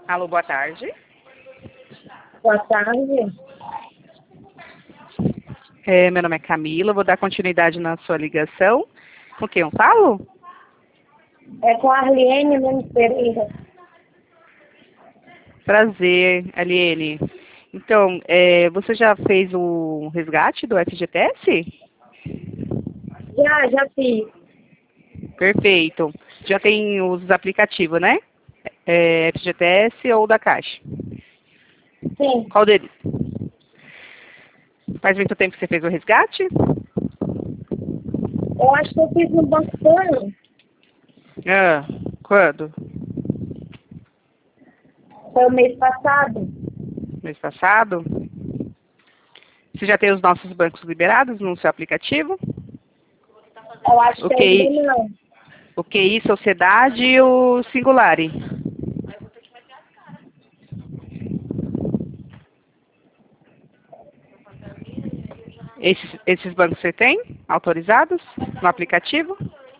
Alô, boa tarde. Boa tarde. Meu nome é Camila, vou dar continuidade na sua ligação. Com quem eu falo? É com a Arliene Nunes Pereira. Prazer, Aliene. Então, você já fez o resgate do FGTS? Já fiz. Perfeito. Já tem os aplicativos, né? FGTS ou da Caixa? Sim. Qual deles? Faz muito tempo que você fez o resgate? Eu acho que eu fiz no Banco Pan. Ah, quando? Foi o mês passado. Mês passado? Você já tem os nossos bancos liberados no seu aplicativo? Eu acho O que QI, ainda não. o QI Sociedade e o Singulari. Esses bancos você tem autorizados no aplicativo?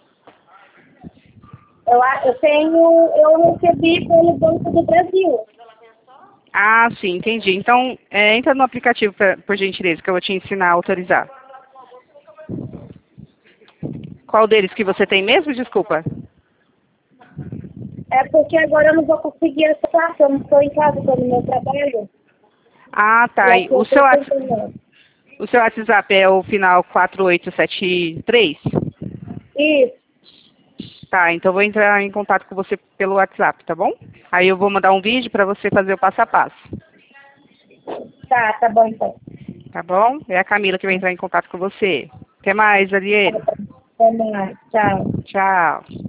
Eu recebi pelo Banco do Brasil. Ah, sim, entendi. Então, entra no aplicativo, por gentileza, que eu vou te ensinar a autorizar. Qual deles que você tem mesmo? Desculpa. É porque agora eu não vou conseguir acessar, porque eu não estou em casa, estou no meu trabalho. Ah, E tá. aqui eu estou tentando. O seu WhatsApp é o final 4873? Isso. Tá, então eu vou entrar em contato com você pelo WhatsApp, tá bom? Aí eu vou mandar um vídeo para você fazer o passo a passo, Tá bom então. tá bom? É a Camila que vai entrar em contato com você. Até mais, Ariane. Até mais. Tchau. Tchau.